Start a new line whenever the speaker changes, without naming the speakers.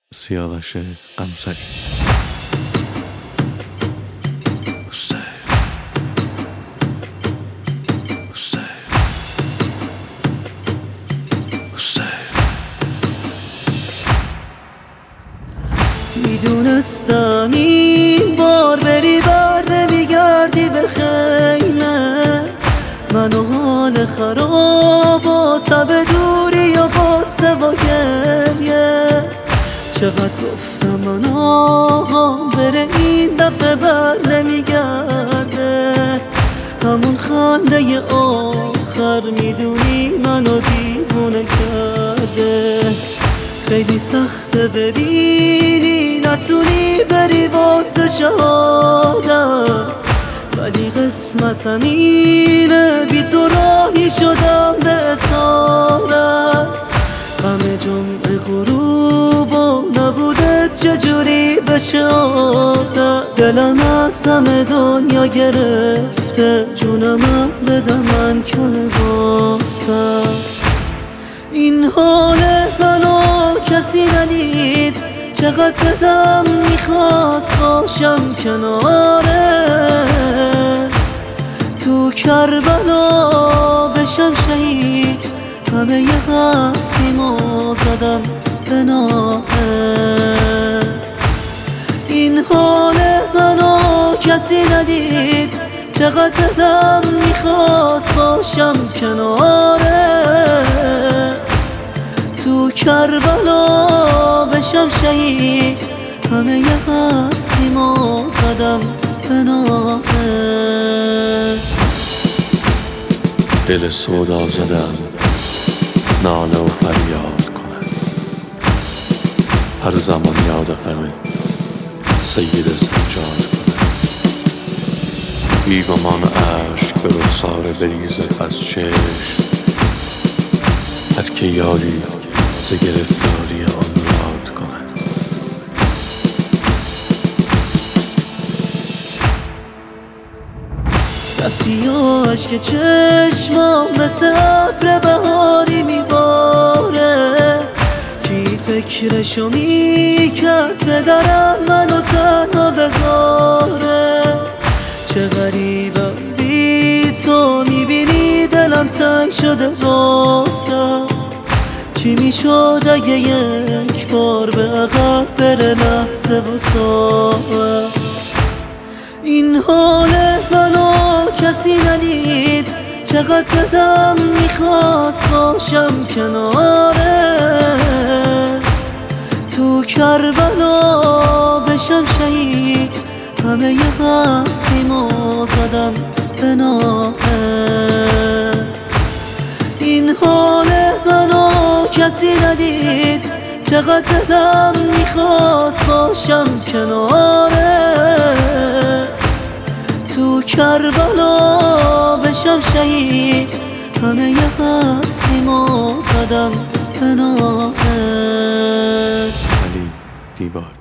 سیاوش قمصری.
میدونستم این بار بری بر نمیگردی به خیمه، من و حال خراب و تب دوری و غصه و گریه. چقدر گفتم من آقام بره این دفعه بر نمیگرده، همون خنده آخر میدونی منو دیوونه کرده. خیلی سخته ببینی نتونی بری واسه شهادت، ولی قسمتم اینه بی تو راهی شدم به اسارت. غم جمعه غروب و نبوده چجوری بشه عادت، دلم از همه دنیا گرفته، جونم بده من کنه واسه. این حال منو کسی ندید، چقدر دلم میخواست باشم کنارت، تو کربلا بشم شهید، همه یه هستیمو زدم به ناحت. این حال منو کسی ندید، چقدر دلم میخواست باشم کنارت، تو کربلا بشم شهید، همه یه هستیمو زدم به ناحت.
دل سودا زدم ناله و فریاد کنه، هر زمان یاد غم سید سجاد کنه. بی گمان اشک به رخسار بریزه از چشم، هر که یاری ز گرفتاری آن راد کنه.
رفتی و عشق چشمام مثل ابر بهاری میباره، کی فکرشو میکرد پدرم منو تنها بذاره. چه غریبم بی تو میبینی دلم تنگ شده واسه، چی میشد اگه یک بار به عقب بره لحظه و ساعت. این حال منو کسی ندید، چقدر دلم میخواست باشم کنارت، تو کربلا بشم شهید، همه یه هستیمو زدم به ناحت. این حال منو کسی ندید، چقدر دلم میخواست باشم کنارت، تو کربلا بشم شهید، همه یه هستیمو زدم به ناحت.
علی دیباج.